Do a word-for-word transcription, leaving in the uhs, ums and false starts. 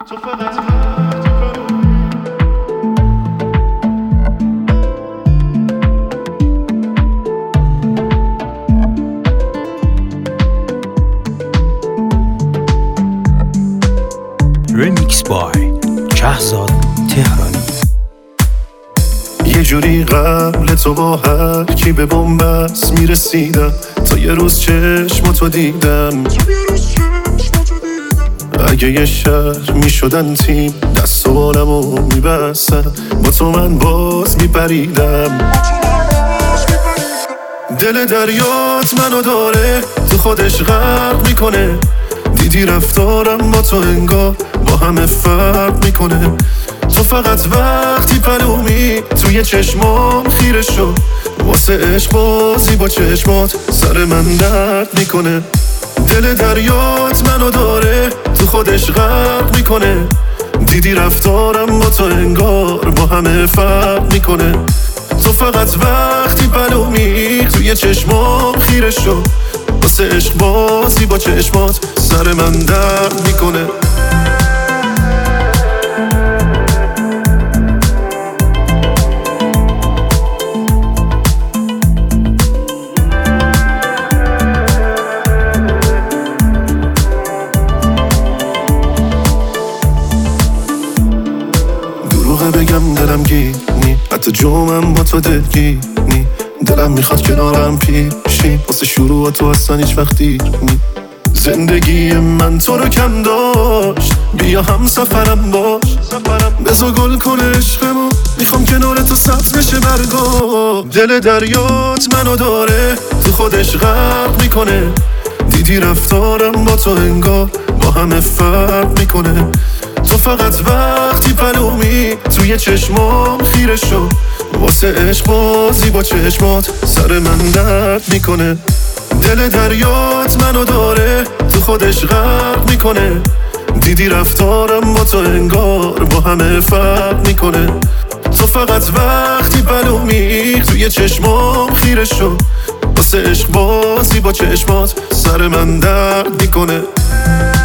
تو فقط Remix by شهزاد تهرانی. یه جوری قبل تو با هر کی به بنبست میرسیدم، تا یه روز چشماتو دیدم. اگه یه شهر میشدن تیم، دست و بالمو میبستم، با تو من باز میپریدم. دل دریات منو داره، تو خودش غرق میکنه. دیدی رفتارم با تو انگار با همه فرق میکنه. تو فقط وقتی پلومی توی چشمام خیره شو، واسه عشق بازی با چشمات سر من درد میکنه. دل دریات منو داره، تو خودش غرق میکنه. دیدی رفتارم با تو انگار با همه فرق میکنه. تو فقط وقتی پلومی توی چشمام خیره شو، واسه عشق بازی با چشمات سر من درد میکنه. دروغه بگم دلم گیرنی، حتی جومم با تو دلگیرنی. دلم میخواد کنارم پیشی، واسه شروع تو اصلا هیچ وقت دیر نی. زندگی من تو رو کم داشت، بیا هم سفرم باش. بزا گل کن عشقمو، میخوام کنار تو سبز بشه برگا. دل دریات منو داره، تو خودش غرق میکنه. دیدی رفتارم با تو انگار با همه فرق میکنه. تو فقط وقتی پلومی توی چشمام خیره شو، واسه عشق بازی با چشمات سر من درد میکنه. دل دریات منو داره، تو خودش غرق میکنه. دیدی رفتارم با تو انگار با همه فرق میکنه. تو فقط وقتی پلومی توی چشمام خیره شو، واسه عشق بازی با چشمات سر من درد میکنه.